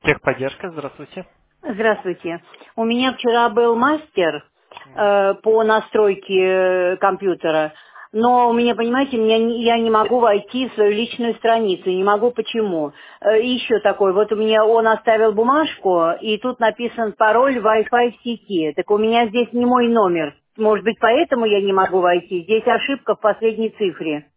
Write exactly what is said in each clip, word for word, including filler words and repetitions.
Техподдержка, здравствуйте. Здравствуйте. У меня вчера был мастер Мгм. э, по настройке э, компьютера, но у меня, понимаете, меня не- я не могу войти в свою личную страницу, не могу почему. Э, и еще такой, вот у меня он оставил бумажку, и тут написан пароль Wi-Fi в сети. Так у меня здесь не мой номер. Может быть, поэтому я не могу войти? Здесь ошибка в последней цифре.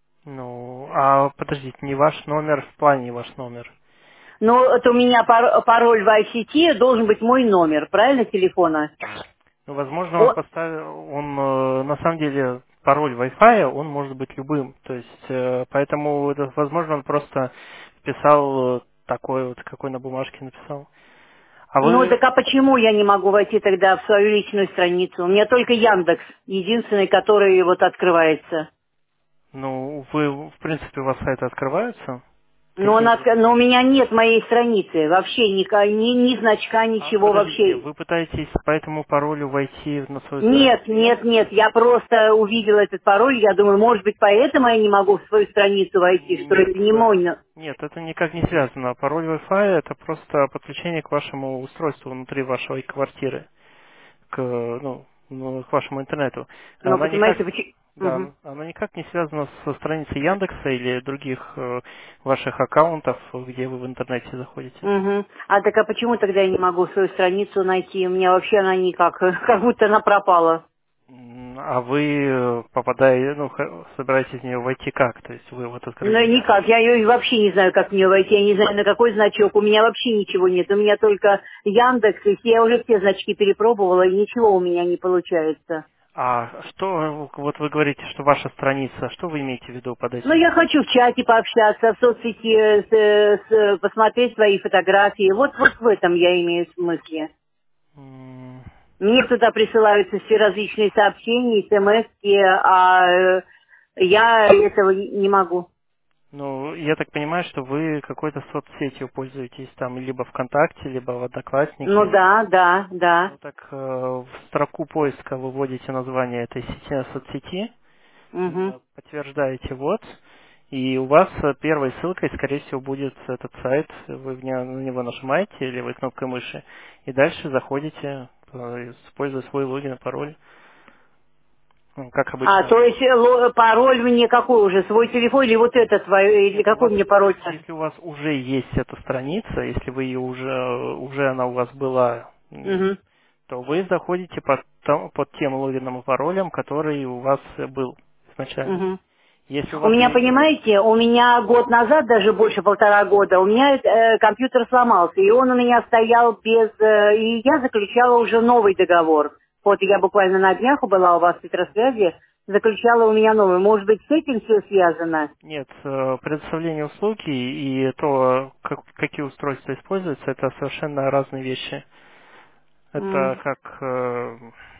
Ну, а подождите, не ваш номер, в плане ваш номер. Но это у меня пар- пароль Wi-Fi в сети должен быть мой номер, правильно, телефона? Ну, возможно, он О, поставил, он э, на самом деле пароль Wi-Fi, он может быть любым. То есть, э, поэтому, это, возможно, он просто вписал э, такой вот, какой на бумажке написал. А Ну, вы, так а почему я не могу войти тогда в свою личную страницу? У меня только Яндекс, единственный, который вот открывается. ну, вы, в принципе, у вас сайты открываются? Но, он Какие отк- другие? но у меня нет моей страницы, вообще ни, ка- ни, ни значка, А, ничего подождите, вообще. вы пытаетесь по этому паролю войти на свою Нет, страницу нет, Яндекса? нет, я просто увидела этот пароль, я думаю, может быть, поэтому я не могу в свою страницу войти, что Нет, это не э, мой. но- нет, это никак не связано. Пароль Wi-Fi это просто подключение к вашему устройству внутри вашей квартиры, к, ну, ну, к вашему интернету. Но, Она никак, понимаете, почему... да, она никак не связана со страницей Яндекса или других э, ваших аккаунтов, где вы в интернете заходите. Угу. А так а почему тогда я не могу свою страницу найти? У меня вообще она никак, как будто она пропала. М, А вы э, попадаете, ну, х- собираетесь в нее войти как? То есть вы вот Ну, открыли никак. Я ее вообще не знаю, как в нее войти. Я не знаю, на какой значок. У меня вообще ничего нет. У меня только Яндекс. И я уже все значки перепробовала, и ничего у меня не получается. А что, вот вы говорите, что ваша страница, что вы имеете в виду под Ну, этим? я хочу в чате пообщаться, в соцсети, э, с, э, с, э, посмотреть свои фотографии. Вот, вот в этом я имею в смысле. М, Мне туда присылаются все различные сообщения, смс, а э, я этого не могу. Ну, я так понимаю, что вы какой-то соцсетью пользуетесь, там, либо ВКонтакте, либо в Ну Одноклассники. да, да, да. Ну, так э, в строку поиска вы вводите название этой сети, соцсети, Угу, э, подтверждаете вот, и у вас э, первой ссылкой, скорее всего, будет этот сайт, вы в не- на него нажимаете левой кнопкой мыши, и дальше заходите, э, используя свой логин и пароль, ну, как А, обычно. то есть э, ло- пароль мне какой уже? Свой телефон или вот этот свой? Или Нет, у какой вас, мне пароль-то? если у вас уже есть эта страница, если вы ее уже, уже она у вас была, м, Угу, то вы заходите под, том- под тем логином и паролем, который у вас был изначально. угу. Если у У вас меня, есть... понимаете, у меня год назад, даже больше полтора года, у меня э, компьютер сломался, и он у меня стоял без... э, и я заключала уже новый договор. Вот я буквально на днях была у вас в Петросвязи, заключала у меня новый. Может быть, с этим все связано? Нет, э, предоставление услуги и то, как- какие устройства используются, это совершенно разные вещи. М. Это как... э,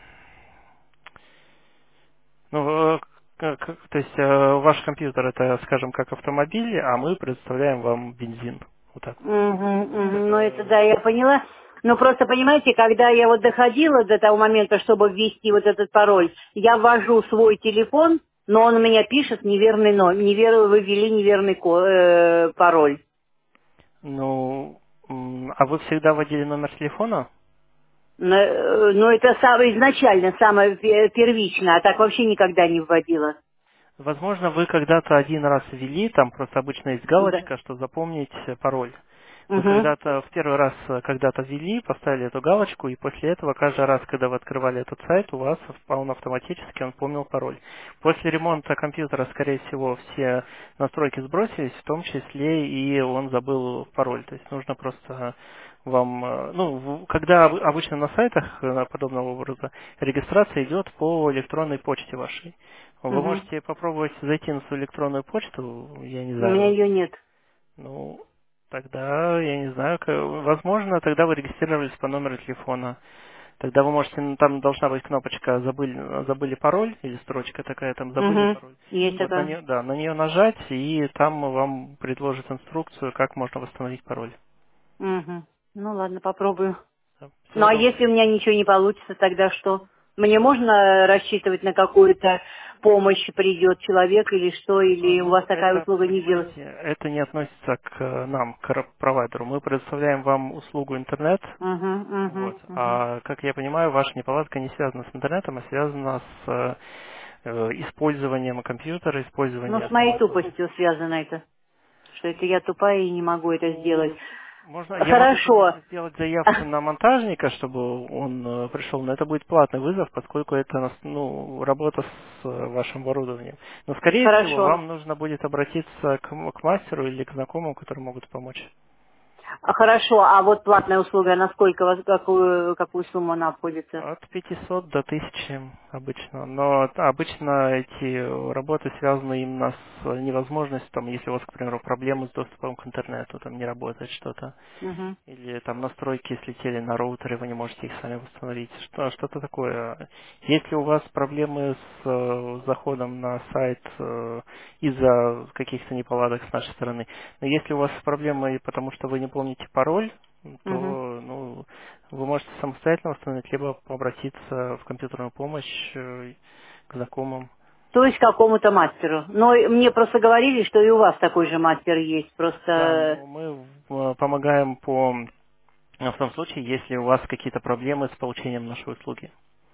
Ну, э, к- к- то есть э, ваш компьютер это, скажем, как автомобиль, а мы предоставляем вам бензин. Вот так вот. Мгм, То есть мгм. Ну, это это... да, я поняла. Но просто, понимаете, когда я вот доходила до того момента, чтобы ввести вот этот пароль, я ввожу свой телефон, но он у меня пишет неверный номер, невер... вы ввели неверный ко- э, пароль. Ну, м, а вы всегда вводили номер телефона? Но, э, ну, это самое изначально, самое пе- первичное, а так вообще никогда не вводила. Возможно, вы когда-то один раз ввели, там просто обычно есть Да. галочка, что запомнить э, пароль. Вы Угу, когда-то в первый раз э, когда-то ввели, поставили эту галочку, и после этого каждый раз, когда вы открывали этот сайт, у вас он автоматически он помнил пароль. После ремонта компьютера, скорее всего, все настройки сбросились, в том числе и он забыл пароль. То есть нужно просто вам, э, ну, в- когда об- обычно на сайтах э, подобного образа регистрация идет по электронной почте вашей. Вы угу. можете попробовать зайти на свою электронную почту, я не У меня знаю, ее нет. ну, тогда, я не знаю, к- возможно, тогда вы регистрировались по номеру телефона. Тогда вы можете, ну, там должна быть кнопочка «Забыли, забыли пароль» или строчка такая, там «Забыли Угу. пароль». Есть Вот на такая. нее, да, на нее нажать, и там вам предложат инструкцию, как можно восстановить пароль. Угу. Ну ладно, попробую. Да. Ну Всего а доброго. если у меня ничего не получится, тогда что? Мне можно рассчитывать на какую-то помощь придет человек или что, А, или у Ну, вас такая это, услуга не делается? понимаете, это не относится к э, нам, к р- провайдеру. Мы предоставляем вам услугу интернет. Угу, угу, Вот. угу. А как я понимаю, ваша неполадка не связана с интернетом, а связана с э, э, использованием компьютера, Ну, с использованием моей смартфона. тупостью связано это, что это я тупая и не могу это сделать. Ну, можно, я могу, Хорошо, конечно, сделать заявку на монтажника, чтобы он э, пришел, но это будет платный вызов, поскольку это нас- ну, работа с э, вашим оборудованием. Но, скорее всего, хорошо. вам нужно будет обратиться к, м- к мастеру или к знакомым, которые могут помочь. А, Хорошо, а вот платная услуга, насколько, вас- какую, какую сумму она обходится? От пятисот до тысячи обычно. Но т- обычно эти работы связаны именно с невозможностью, там, если у вас, к примеру, проблемы с доступом к интернету, там не работает что-то. Угу, Или там настройки слетели на роутере, вы не можете их сами восстановить. Что, что-то такое. Если у вас проблемы с э, заходом на сайт э, из-за каких-то неполадок с нашей стороны, но если у вас проблемы, потому что вы не помните пароль, то угу. ну, вы можете самостоятельно восстановить, либо обратиться в компьютерную помощь э, к знакомым. То есть какому-то мастеру. Но и мне просто говорили, что и у вас такой же мастер есть. Да, Просто но мы э, помогаем по в том случае, если у вас какие-то проблемы с получением нашей услуги.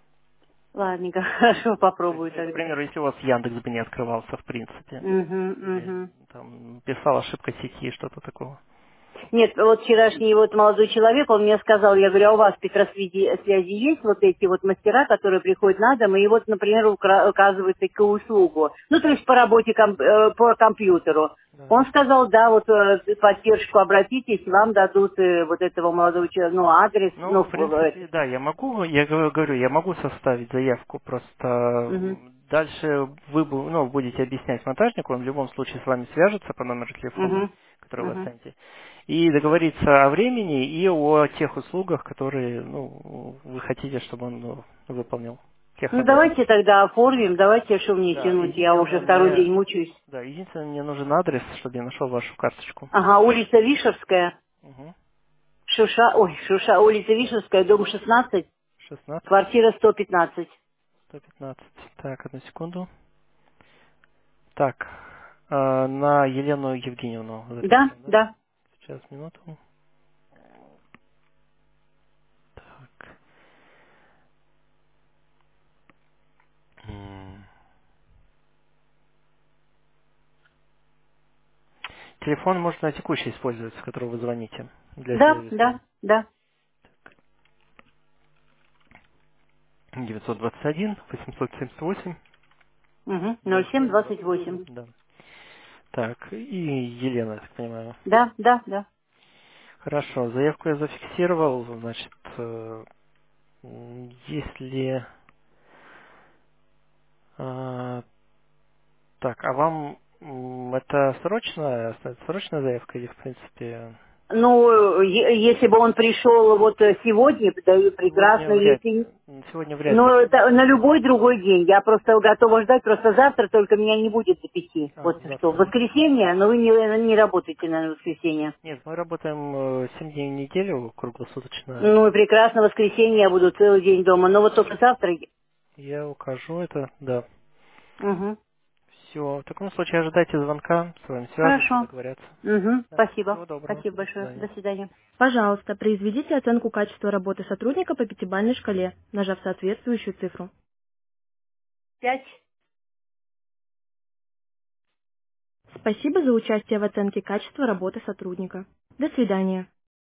ладненько, хорошо, То есть, попробую э, к тогда. примеру, если у вас Яндекс бы не открывался в принципе, Угу, или угу. там писал ошибка сети, что-то такого. Нет, вот вчерашний вот молодой человек, он мне сказал, я говорю, а у вас в Петросвязи связи есть вот эти вот мастера, которые приходят на дом и вот, например, укра- оказывают такую услугу, ну, то есть по работе, ком- э, по компьютеру. Да. Он сказал, да, вот э, в поддержку обратитесь, вам дадут э, вот этого молодого человека, ну, адрес, Ну, ну, в в- в это. принципе, да, я могу, я говорю, говорю, я могу составить заявку, просто Мгм, м, дальше вы бу- ну, будете объяснять монтажнику, он в любом случае с вами свяжется по номеру телефона, мгм, который вы мгм. оставите, и договориться о времени и о тех услугах, которые ну, вы хотите, чтобы он ну, выполнил, тех Ну, работах. давайте тогда оформим, давайте, что мне Да, тянуть, я единственное, уже второй мне, день мучаюсь. да, единственное, мне нужен адрес, чтобы я нашел вашу карточку. Ага, улица Вишевская, Угу. Шуша, ой, Шуша, улица Вишевская, дом шестнадцать, шестнадцать, квартира сто пятнадцать. сто пятнадцать. Так, одну секунду. Так, э, на Елену Евгеньевну Да, записываем, да? да. Сейчас, минуту. Так. М. Телефон может на текущий использоваться, с которого вы звоните для Да, связи с да, нами. да. девятьсот двадцать один восемьсот семьдесят восемь Угу. ноль ноль семь семь двадцать двадцать восемь. восемь. Да. Так, и Елена, я так понимаю. Да, да, да. Хорошо, заявку я зафиксировал, значит, э, м, если... э, так, а вам м, это срочная, срочная заявка или, в принципе, Ну, е- если бы он пришел вот э, сегодня, да и сегодня прекрасно, вряд если... ли, сегодня вряд Ну, ли. это на любой другой день. Я просто готова ждать, просто завтра только меня не будет до пяти. А, Вот что, в завтра. воскресенье, но вы не, не работаете на воскресенье. Нет, мы работаем э, семь дней в неделю круглосуточно. Ну, и прекрасно, в воскресенье я буду целый день дома, но вот только завтра... Я укажу это, да. Угу. Все, в таком случае ожидайте звонка, с вами свяжутся, Хорошо. договорятся. Угу. Да. Спасибо. Всего доброго, Спасибо до большое. свидания. До свидания. Пожалуйста, произведите оценку качества работы сотрудника по пятибалльной шкале, нажав соответствующую цифру. Пять. Спасибо за участие в оценке качества работы сотрудника. До свидания.